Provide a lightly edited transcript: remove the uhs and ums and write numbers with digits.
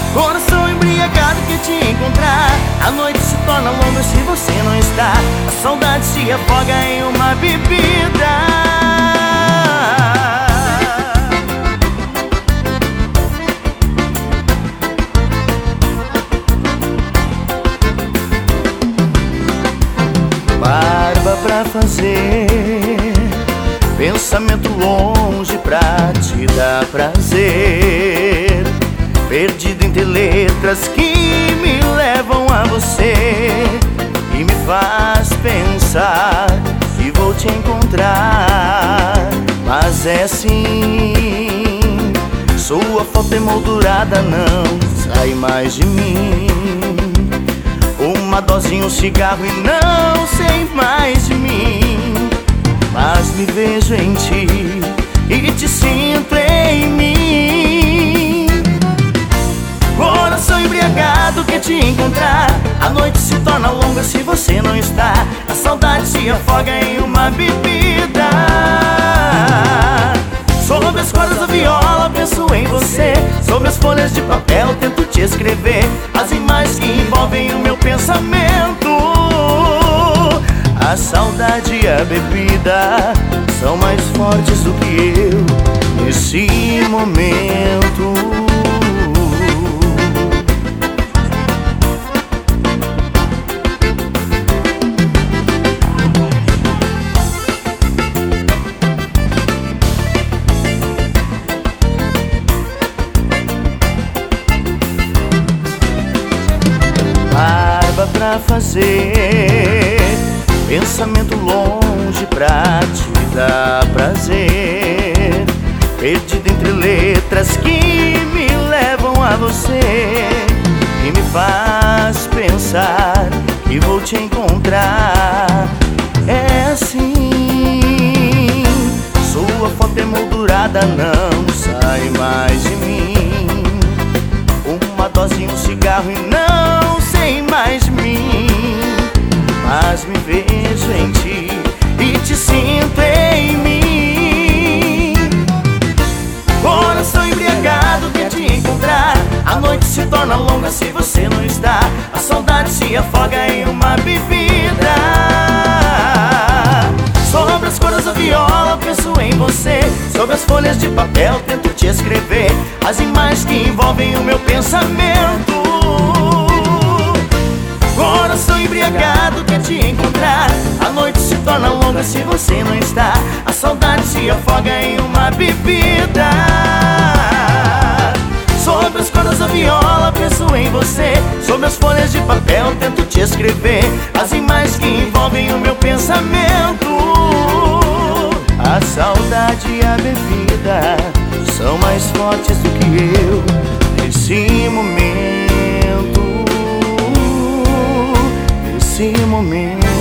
Coração embriagado quer te encontrar. A noite se torna longa se você não está. A saudade se afoga em uma bebida. Barba pra fazer, pensamento longe pra te dar prazer, perdido entre letras que me levam a você e me faz pensar que vou te encontrar. Mas é assim, sua foto emoldurada não sai mais de mim. Uma dosinha, um cigarro e não sei mais de mim. Mas me vejo em ti e te sinto em mim. Coração embriagado quer te encontrar. A noite se torna longa se você não está. A saudade se afoga em uma bebida. Sobre as cordas da viola penso em você. Sobre as folhas de papel tento te escrever as imagens que envolvem o meu pensamento. A saudade e a bebida são mais fortes do que eu nesse momento. Barba pra fazer, pensamento longe pra te dar prazer, perdido entre letras que me levam a você e me faz pensar que vou te encontrar. É assim, sua foto emoldurada não sai mais de mim. Uma dose, um cigarro e não sei mais de mim. Mas me vejo em ti e te sinto em mim. Coração embriagado quer te encontrar. A noite se torna longa se você não está. A saudade se afoga em uma bebida. Sobre as cordas da viola penso em você. Sobre as folhas de papel tento te escrever as imagens que envolvem o meu pensamento. Coração embriagado quer te encontrar. A noite se torna longa se você não está. A saudade se afoga em uma bebida. Sobre as cordas da viola penso em você. Sobre as folhas de papel tento te escrever as imagens que envolvem o meu pensamento. A saudade e a bebida são mais fortes do que eu nesse momento. Nesse momento.